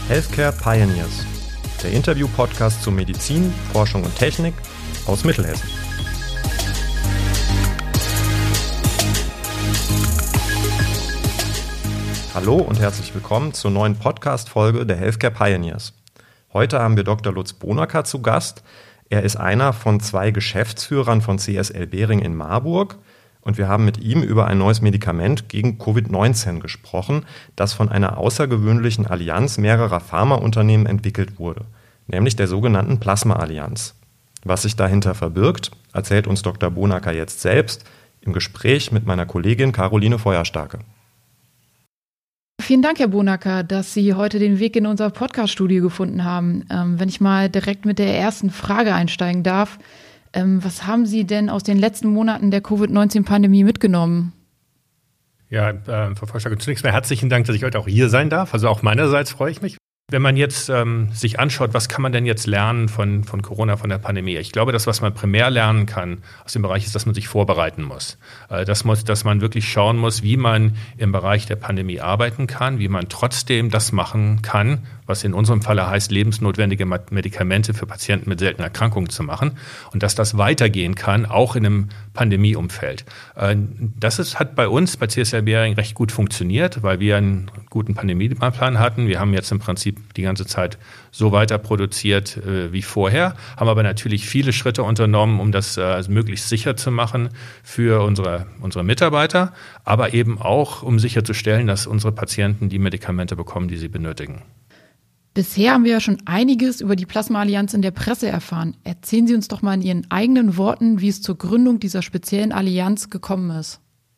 Healthcare Pioneers, der Interview-Podcast zu Medizin, Forschung und Technik aus Mittelhessen. Hallo und herzlich willkommen zur neuen Podcast-Folge der Healthcare Pioneers. Heute haben wir Dr. Lutz Bonacker zu Gast. Er ist einer von 2 Geschäftsführern von CSL Behring in Marburg. Und wir haben mit ihm über ein neues Medikament gegen Covid-19 gesprochen, das von einer außergewöhnlichen Allianz mehrerer Pharmaunternehmen entwickelt wurde, nämlich der sogenannten Plasma-Allianz. Was sich dahinter verbirgt, erzählt uns Dr. Bonacker jetzt selbst im Gespräch mit meiner Kollegin Caroline Feuerstarke. Vielen Dank, Herr Bonacker, dass Sie heute den Weg in unser Podcast-Studio gefunden haben. Wenn ich mal direkt mit der ersten Frage einsteigen darf, was haben Sie denn aus den letzten Monaten der Covid-19-Pandemie mitgenommen? Ja, Frau Feuerstarke, zunächst mal herzlichen Dank, dass ich heute auch hier sein darf. Also auch meinerseits freue ich mich. Wenn man jetzt sich anschaut, was kann man denn jetzt lernen von Corona, von der Pandemie? Ich glaube, das, was man primär lernen kann aus dem Bereich, ist, dass man sich vorbereiten muss. Dass man wirklich schauen muss, wie man im Bereich der Pandemie arbeiten kann, wie man trotzdem das machen kann, was in unserem Falle heißt, lebensnotwendige Medikamente für Patienten mit seltenen Erkrankungen zu machen und dass das weitergehen kann, auch in einem Pandemieumfeld. Das hat bei uns, bei CSL Behring, recht gut funktioniert, weil wir einen guten Pandemieplan hatten. Wir haben jetzt im Prinzip die ganze Zeit so weiter produziert wie vorher, haben aber natürlich viele Schritte unternommen, um das möglichst sicher zu machen für unsere Mitarbeiter, aber eben auch, um sicherzustellen, dass unsere Patienten die Medikamente bekommen, die sie benötigen. Bisher haben wir ja schon einiges über die Plasma-Allianz in der Presse erfahren. Erzählen Sie uns doch mal in Ihren eigenen Worten, wie es zur Gründung dieser speziellen Allianz gekommen ist.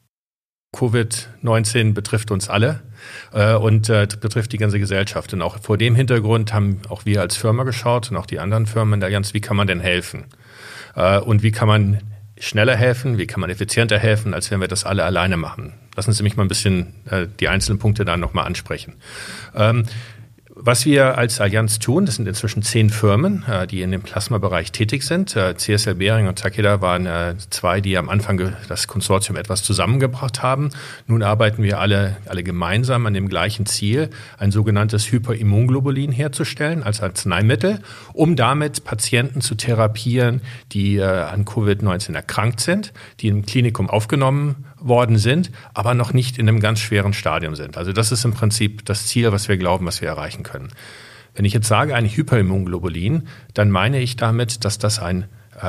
Covid-19 betrifft uns alle und betrifft die ganze Gesellschaft. Und auch vor dem Hintergrund haben auch wir als Firma geschaut und auch die anderen Firmen in der Allianz, wie kann man denn helfen? Und wie kann man schneller helfen, wie kann man effizienter helfen, als wenn wir das alle alleine machen? Lassen Sie mich mal ein bisschen die einzelnen Punkte da nochmal ansprechen. Was wir als Allianz tun, das sind inzwischen 10 Firmen, die in dem Plasmabereich tätig sind. CSL Behring und Takeda waren 2, die am Anfang das Konsortium etwas zusammengebracht haben. Nun arbeiten wir alle gemeinsam an dem gleichen Ziel, ein sogenanntes Hyperimmunglobulin herzustellen als Arzneimittel, um damit Patienten zu therapieren, die an Covid-19 erkrankt sind, die im Klinikum aufgenommen worden sind, aber noch nicht in einem ganz schweren Stadium sind. Also das ist im Prinzip das Ziel, was wir glauben, was wir erreichen können. Wenn ich jetzt sage, ein Hyperimmunglobulin, dann meine ich damit, dass das ein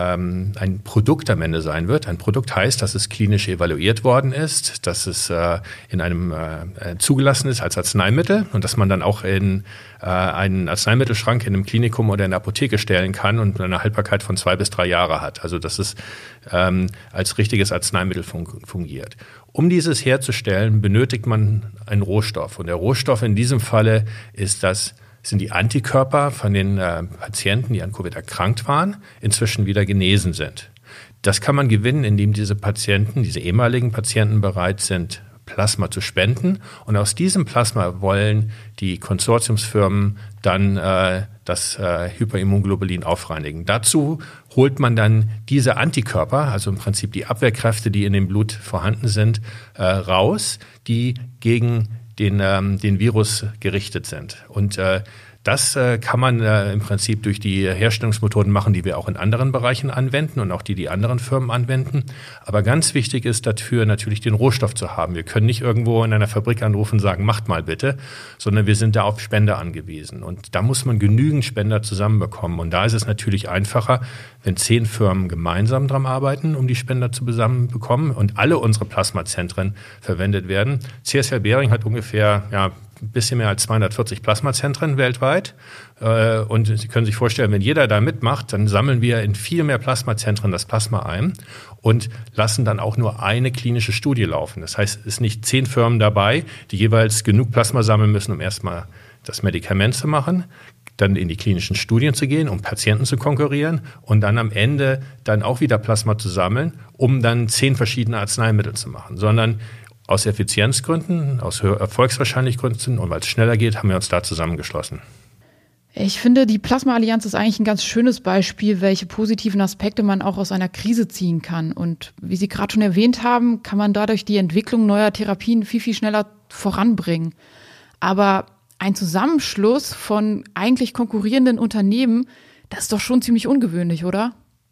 Produkt am Ende sein wird. Ein Produkt heißt, dass es klinisch evaluiert worden ist, dass es in einem zugelassen ist als Arzneimittel und dass man dann auch in einen Arzneimittelschrank in einem Klinikum oder in der Apotheke stellen kann und eine Haltbarkeit von 2 bis 3 Jahre hat. Also dass es als richtiges Arzneimittel fungiert. Um dieses herzustellen, benötigt man einen Rohstoff. Und der Rohstoff in diesem Falle sind die Antikörper von den Patienten, die an Covid erkrankt waren, inzwischen wieder genesen sind. Das kann man gewinnen, indem diese ehemaligen Patienten bereit sind, Plasma zu spenden. Und aus diesem Plasma wollen die Konsortiumsfirmen dann das Hyperimmunglobulin aufreinigen. Dazu holt man dann diese Antikörper, also im Prinzip die Abwehrkräfte, die in dem Blut vorhanden sind, raus, die gegen den Virus gerichtet sind. Und das kann man im Prinzip durch die Herstellungsmethoden machen, die wir auch in anderen Bereichen anwenden und auch die anderen Firmen anwenden. Aber ganz wichtig ist dafür natürlich den Rohstoff zu haben. Wir können nicht irgendwo in einer Fabrik anrufen und sagen, macht mal bitte, sondern wir sind da auf Spender angewiesen. Und da muss man genügend Spender zusammenbekommen. Und da ist es natürlich einfacher, wenn 10 Firmen gemeinsam dran arbeiten, um die Spender zu zusammenbekommen und alle unsere Plasmazentren verwendet werden. CSL Behring hat ungefähr ein bisschen mehr als 240 Plasmazentren weltweit. Und Sie können sich vorstellen, wenn jeder da mitmacht, dann sammeln wir in viel mehr Plasmazentren das Plasma ein und lassen dann auch nur eine klinische Studie laufen. Das heißt, es sind nicht 10 Firmen dabei, die jeweils genug Plasma sammeln müssen, um erstmal das Medikament zu machen, dann in die klinischen Studien zu gehen, um Patienten zu konkurrieren und dann am Ende dann auch wieder Plasma zu sammeln, um dann 10 verschiedene Arzneimittel zu machen, sondern aus Effizienzgründen, aus Erfolgswahrscheinlichkeitsgründen und weil es schneller geht, haben wir uns da zusammengeschlossen. Ich finde, die Plasma-Allianz ist eigentlich ein ganz schönes Beispiel, welche positiven Aspekte man auch aus einer Krise ziehen kann. Und wie Sie gerade schon erwähnt haben, kann man dadurch die Entwicklung neuer Therapien viel, viel schneller voranbringen. Aber ein Zusammenschluss von eigentlich konkurrierenden Unternehmen, das ist doch schon ziemlich ungewöhnlich, oder?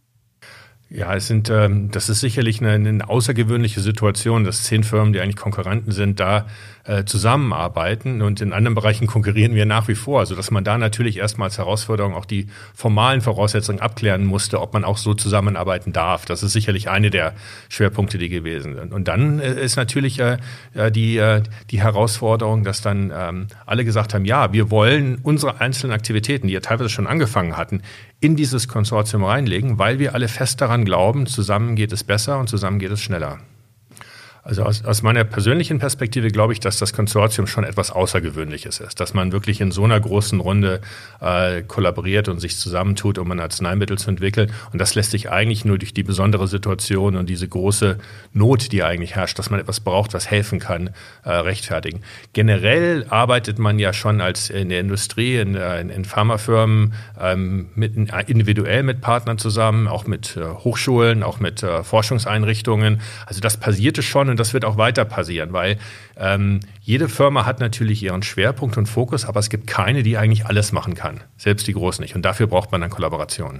Ja, das ist sicherlich eine außergewöhnliche Situation, dass 10 Firmen, die eigentlich Konkurrenten sind, da zusammenarbeiten, und in anderen Bereichen konkurrieren wir nach wie vor. Also dass man da natürlich erstmal als Herausforderung auch die formalen Voraussetzungen abklären musste, ob man auch so zusammenarbeiten darf. Das ist sicherlich eine der Schwerpunkte, die gewesen sind. Und dann ist natürlich die Herausforderung, dass dann alle gesagt haben, ja, wir wollen unsere einzelnen Aktivitäten, die ja teilweise schon angefangen hatten, in dieses Konsortium reinlegen, weil wir alle fest daran glauben, zusammen geht es besser und zusammen geht es schneller. Also aus meiner persönlichen Perspektive glaube ich, dass das Konsortium schon etwas Außergewöhnliches ist, dass man wirklich in so einer großen Runde kollaboriert und sich zusammentut, um ein Arzneimittel zu entwickeln. Und das lässt sich eigentlich nur durch die besondere Situation und diese große Not, die eigentlich herrscht, dass man etwas braucht, was helfen kann, rechtfertigen. Generell arbeitet man ja schon als in der Industrie, in Pharmafirmen individuell mit Partnern zusammen, auch mit Hochschulen, auch mit Forschungseinrichtungen. Also das passierte schon. Und das wird auch weiter passieren, weil jede Firma hat natürlich ihren Schwerpunkt und Fokus, aber es gibt keine, die eigentlich alles machen kann, selbst die Großen nicht. Und dafür braucht man dann Kollaborationen.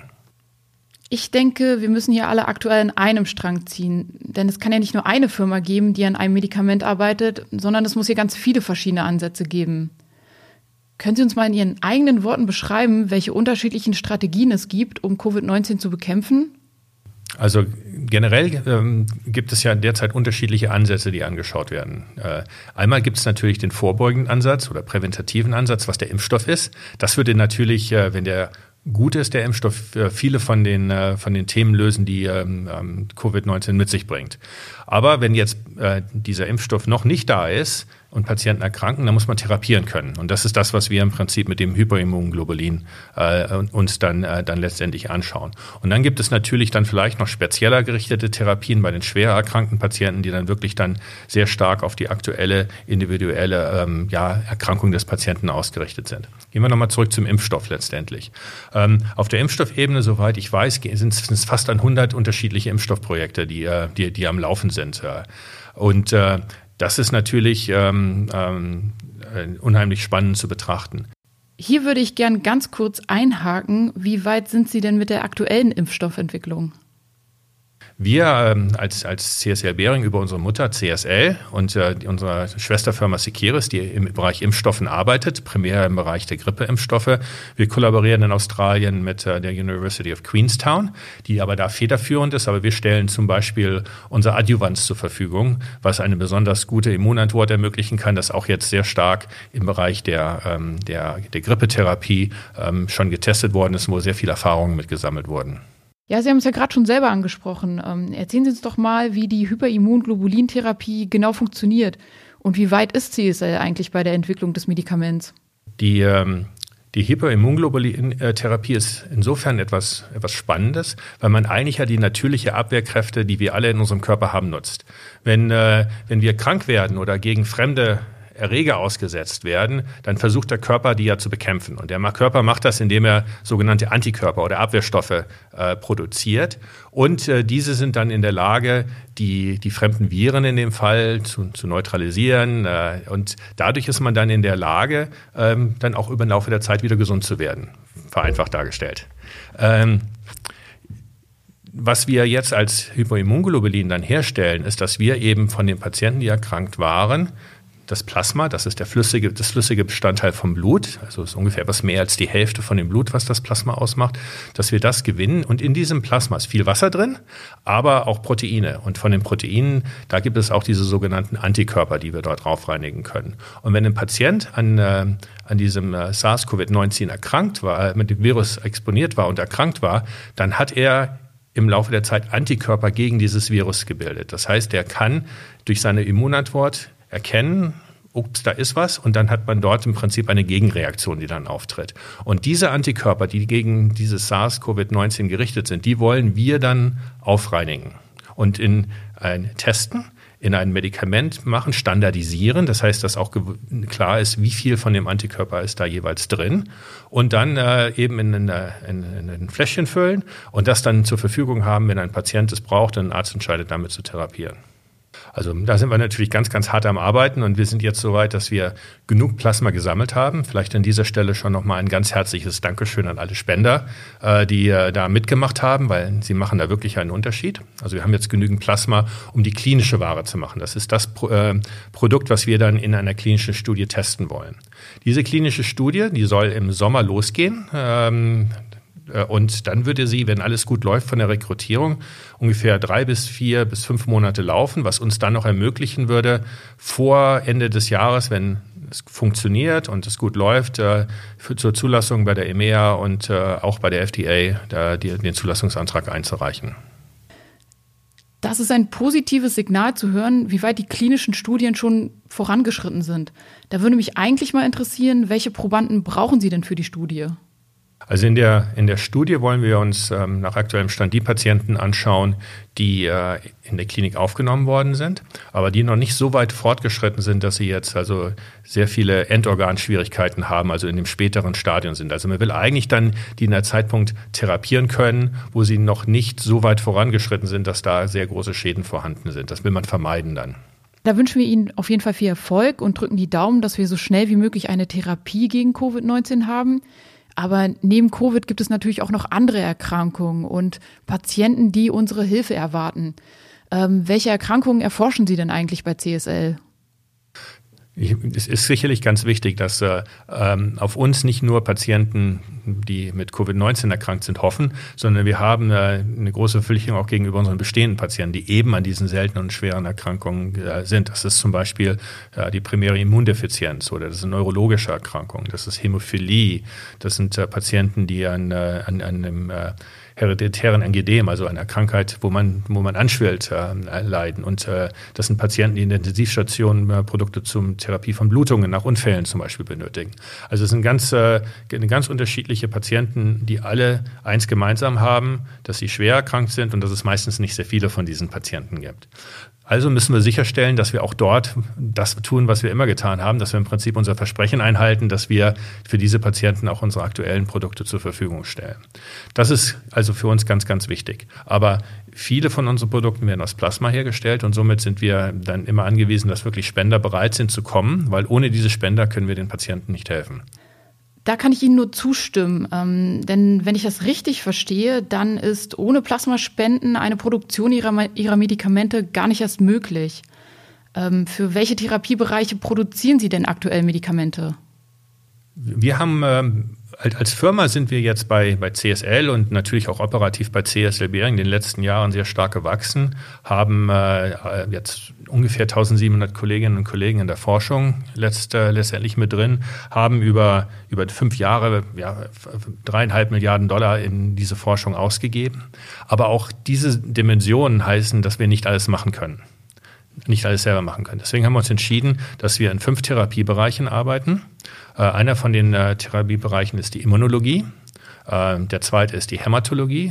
Ich denke, wir müssen hier alle aktuell an einem Strang ziehen, denn es kann ja nicht nur eine Firma geben, die an einem Medikament arbeitet, sondern es muss hier ganz viele verschiedene Ansätze geben. Können Sie uns mal in Ihren eigenen Worten beschreiben, welche unterschiedlichen Strategien es gibt, um Covid-19 zu bekämpfen? Also generell gibt es ja derzeit unterschiedliche Ansätze, die angeschaut werden. Einmal gibt es natürlich den vorbeugenden Ansatz oder präventativen Ansatz, was der Impfstoff ist. Das würde natürlich, wenn der gut ist, der Impfstoff, viele von den Themen lösen, die Covid-19 mit sich bringt. Aber wenn jetzt dieser Impfstoff noch nicht da ist und Patienten erkranken, dann muss man therapieren können. Und das ist das, was wir im Prinzip mit dem Hyperimmunglobulin uns dann letztendlich anschauen. Und dann gibt es natürlich dann vielleicht noch spezieller gerichtete Therapien bei den schwer erkrankten Patienten, die dann wirklich dann sehr stark auf die aktuelle individuelle Erkrankung des Patienten ausgerichtet sind. Gehen wir nochmal zurück zum Impfstoff letztendlich. Auf der Impfstoffebene, soweit ich weiß, sind es fast 100 unterschiedliche Impfstoffprojekte, die am Laufen sind. Und das ist natürlich unheimlich spannend zu betrachten. Hier würde ich gern ganz kurz einhaken. Wie weit sind Sie denn mit der aktuellen Impfstoffentwicklung? Wir als CSL Behring über unsere Mutter CSL und unsere Schwesterfirma Seqirus, die im Bereich Impfstoffen arbeitet, primär im Bereich der Grippeimpfstoffe. Wir kollaborieren in Australien mit der University of Queenstown, die aber da federführend ist. Aber wir stellen zum Beispiel unser Adjuvans zur Verfügung, was eine besonders gute Immunantwort ermöglichen kann, das auch jetzt sehr stark im Bereich der Grippetherapie schon getestet worden ist, wo sehr viele Erfahrungen mitgesammelt wurden. Ja, Sie haben es ja gerade schon selber angesprochen. Erzählen Sie uns doch mal, wie die Hyperimmunglobulinitherapie genau funktioniert und wie weit ist CSL eigentlich bei der Entwicklung des Medikaments? Die Hyperimmunglobulinitherapie ist insofern etwas Spannendes, weil man eigentlich ja die natürliche Abwehrkräfte, die wir alle in unserem Körper haben, nutzt. Wenn wir krank werden oder gegen fremde Erreger ausgesetzt werden, dann versucht der Körper, die ja zu bekämpfen. Und der Körper macht das, indem er sogenannte Antikörper oder Abwehrstoffe produziert. Und diese sind dann in der Lage, die fremden Viren in dem Fall zu neutralisieren. Und dadurch ist man dann in der Lage, dann auch über den Laufe der Zeit wieder gesund zu werden. Vereinfacht dargestellt. Was wir jetzt als Hyperimmunglobulin dann herstellen, ist, dass wir eben von den Patienten, die erkrankt waren, das Plasma, das ist das flüssige Bestandteil vom Blut, also ist ungefähr etwas mehr als die Hälfte von dem Blut, was das Plasma ausmacht, dass wir das gewinnen. Und in diesem Plasma ist viel Wasser drin, aber auch Proteine. Und von den Proteinen, da gibt es auch diese sogenannten Antikörper, die wir dort drauf reinigen können. Und wenn ein Patient an diesem SARS-CoV-19 erkrankt war, mit dem Virus exponiert war und erkrankt war, dann hat er im Laufe der Zeit Antikörper gegen dieses Virus gebildet. Das heißt, er kann durch seine Immunantwort erkennen, ups, da ist was, und dann hat man dort im Prinzip eine Gegenreaktion, die dann auftritt. Und diese Antikörper, die gegen dieses SARS-CoV-19 gerichtet sind, die wollen wir dann aufreinigen und in ein Testen, in ein Medikament machen, standardisieren. Das heißt, dass auch klar ist, wie viel von dem Antikörper ist da jeweils drin, und dann eben in ein Fläschchen füllen und das dann zur Verfügung haben, wenn ein Patient es braucht und ein Arzt entscheidet, damit zu therapieren. Also da sind wir natürlich ganz, ganz hart am Arbeiten und wir sind jetzt so weit, dass wir genug Plasma gesammelt haben. Vielleicht an dieser Stelle schon nochmal ein ganz herzliches Dankeschön an alle Spender, die da mitgemacht haben, weil sie machen da wirklich einen Unterschied. Also wir haben jetzt genügend Plasma, um die klinische Ware zu machen. Das ist das Produkt, was wir dann in einer klinischen Studie testen wollen. Diese klinische Studie, die soll im Sommer losgehen. Und dann würde sie, wenn alles gut läuft von der Rekrutierung, ungefähr 3 bis 4 bis 5 Monate laufen, was uns dann noch ermöglichen würde, vor Ende des Jahres, wenn es funktioniert und es gut läuft, zur Zulassung bei der EMEA und auch bei der FDA den Zulassungsantrag einzureichen. Das ist ein positives Signal zu hören, wie weit die klinischen Studien schon vorangeschritten sind. Da würde mich eigentlich mal interessieren, welche Probanden brauchen Sie denn für die Studie? Also in der Studie wollen wir uns nach aktuellem Stand die Patienten anschauen, die in der Klinik aufgenommen worden sind, aber die noch nicht so weit fortgeschritten sind, dass sie jetzt also sehr viele Endorganschwierigkeiten haben, also in dem späteren Stadium sind. Also man will eigentlich dann die in der Zeitpunkt therapieren können, wo sie noch nicht so weit vorangeschritten sind, dass da sehr große Schäden vorhanden sind. Das will man vermeiden dann. Da wünschen wir Ihnen auf jeden Fall viel Erfolg und drücken die Daumen, dass wir so schnell wie möglich eine Therapie gegen Covid-19 haben. Aber neben Covid gibt es natürlich auch noch andere Erkrankungen und Patienten, die unsere Hilfe erwarten. Welche Erkrankungen erforschen Sie denn eigentlich bei CSL? Es ist sicherlich ganz wichtig, dass auf uns nicht nur Patienten, die mit Covid-19 erkrankt sind, hoffen, sondern wir haben eine große Verpflichtung auch gegenüber unseren bestehenden Patienten, die eben an diesen seltenen und schweren Erkrankungen sind. Das ist zum Beispiel die primäre Immundefizienz oder das sind neurologische Erkrankungen, das ist Hämophilie, das sind Patienten, die an einem hereditären Angedem, also einer Krankheit, wo man anschwillt, leiden. Und das sind Patienten, die in der Intensivstation Produkte zur Therapie von Blutungen nach Unfällen zum Beispiel benötigen. Also es sind ganz unterschiedliche Patienten, die alle eins gemeinsam haben, dass sie schwer erkrankt sind und dass es meistens nicht sehr viele von diesen Patienten gibt. Also müssen wir sicherstellen, dass wir auch dort das tun, was wir immer getan haben, dass wir im Prinzip unser Versprechen einhalten, dass wir für diese Patienten auch unsere aktuellen Produkte zur Verfügung stellen. Das ist also für uns ganz, ganz wichtig. Aber viele von unseren Produkten werden aus Plasma hergestellt und somit sind wir dann immer angewiesen, dass wirklich Spender bereit sind zu kommen, weil ohne diese Spender können wir den Patienten nicht helfen. Da kann ich Ihnen nur zustimmen, denn wenn ich das richtig verstehe, dann ist ohne Plasmaspenden eine Produktion Ihrer Medikamente gar nicht erst möglich. Für welche Therapiebereiche produzieren Sie denn aktuell Medikamente? Wir haben als Firma sind wir jetzt bei CSL und natürlich auch operativ bei CSL Behring in den letzten Jahren sehr stark gewachsen, haben jetzt ungefähr 1700 Kolleginnen und Kollegen in der Forschung letztendlich mit drin, haben über 5 Jahre $3,5 Milliarden in diese Forschung ausgegeben. Aber auch diese Dimensionen heißen, dass wir nicht alles machen können. Nicht alles selber machen können. Deswegen haben wir uns entschieden, dass wir in 5 Therapiebereichen arbeiten. Einer von den Therapiebereichen ist die Immunologie, der zweite ist die Hämatologie,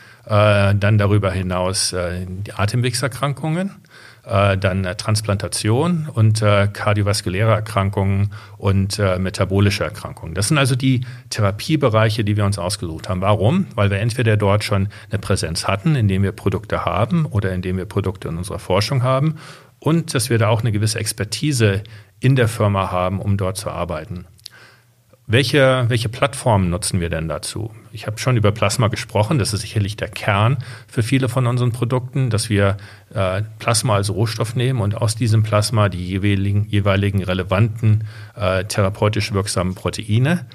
dann darüber hinaus die Atemwegserkrankungen, dann Transplantation und kardiovaskuläre Erkrankungen und metabolische Erkrankungen. Das sind also die Therapiebereiche, die wir uns ausgesucht haben. Warum? Weil wir entweder dort schon eine Präsenz hatten, indem wir Produkte haben oder indem wir Produkte in unserer Forschung haben und dass wir da auch eine gewisse Expertise in der Firma haben, um dort zu arbeiten. Welche Plattformen nutzen wir denn dazu? Ich habe schon über Plasma gesprochen. Das ist sicherlich der Kern für viele von unseren Produkten, dass wir Plasma als Rohstoff nehmen und aus diesem Plasma die jeweiligen relevanten therapeutisch wirksamen Proteine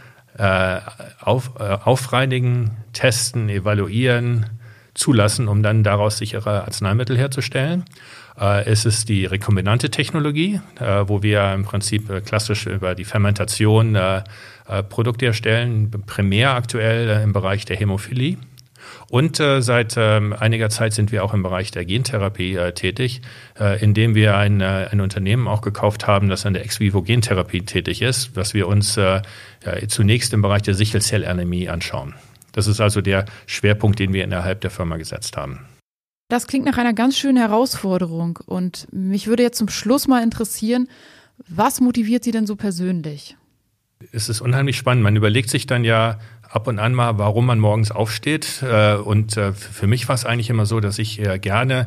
aufreinigen, testen, evaluieren, zulassen, um dann daraus sichere Arzneimittel herzustellen. Es ist die rekombinante Technologie, wo wir im Prinzip klassisch über die Fermentation Produkte erstellen, primär aktuell im Bereich der Hämophilie. Und seit einiger Zeit sind wir auch im Bereich der Gentherapie tätig, indem wir ein Unternehmen auch gekauft haben, das an der Ex-vivo-Gentherapie tätig ist, was wir uns zunächst im Bereich der Sichelzellanämie anschauen. Das ist also der Schwerpunkt, den wir innerhalb der Firma gesetzt haben. Das klingt nach einer ganz schönen Herausforderung und mich würde jetzt zum Schluss mal interessieren, was motiviert Sie denn so persönlich? Es ist unheimlich spannend. Man überlegt sich dann ja ab und an mal, warum man morgens aufsteht. Und für mich war es eigentlich immer so, dass ich gerne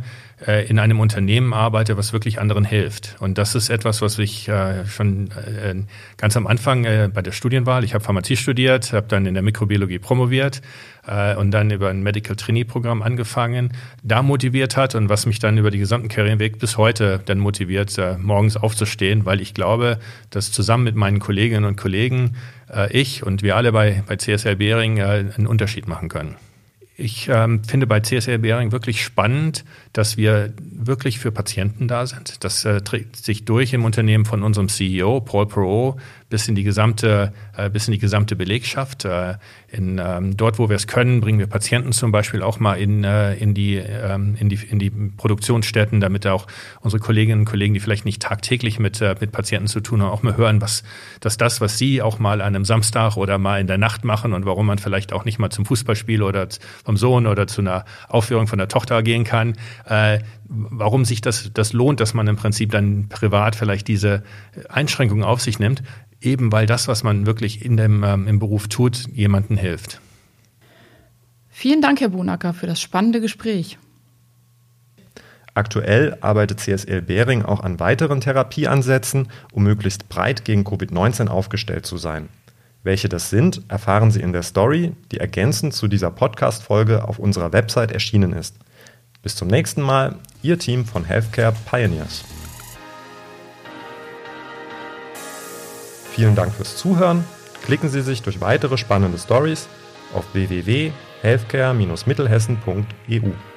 in einem Unternehmen arbeite, was wirklich anderen hilft. Und das ist etwas, was ich schon ganz am Anfang bei der Studienwahl, ich habe Pharmazie studiert, habe dann in der Mikrobiologie promoviert und dann über ein Medical Trainee-Programm angefangen, da motiviert hat und was mich dann über den gesamten Karriereweg bis heute dann motiviert, morgens aufzustehen, weil ich glaube, dass zusammen mit meinen Kolleginnen und Kollegen ich und wir alle bei CSL Behring einen Unterschied machen können. Ich finde bei CSL Behring wirklich spannend, dass wir wirklich für Patienten da sind. Das trägt sich durch im Unternehmen von unserem CEO, Paul Perreault, bis in die gesamte Belegschaft. Dort, wo wir es können, bringen wir Patienten zum Beispiel auch mal in die Produktionsstätten, damit auch unsere Kolleginnen und Kollegen, die vielleicht nicht tagtäglich mit Patienten zu tun haben, auch mal hören, was sie auch mal an einem Samstag oder mal in der Nacht machen und warum man vielleicht auch nicht mal zum Fußballspiel oder vom Sohn oder zu einer Aufführung von der Tochter gehen kann. Warum sich das lohnt, dass man im Prinzip dann privat vielleicht diese Einschränkungen auf sich nimmt, eben weil das, was man wirklich im Beruf tut, jemandem hilft. Vielen Dank, Herr Bonacker, für das spannende Gespräch. Aktuell arbeitet CSL Behring auch an weiteren Therapieansätzen, um möglichst breit gegen Covid-19 aufgestellt zu sein. Welche das sind, erfahren Sie in der Story, die ergänzend zu dieser Podcast-Folge auf unserer Website erschienen ist. Bis zum nächsten Mal, Ihr Team von Healthcare Pioneers. Vielen Dank fürs Zuhören. Klicken Sie sich durch weitere spannende Stories auf www.healthcare-mittelhessen.eu.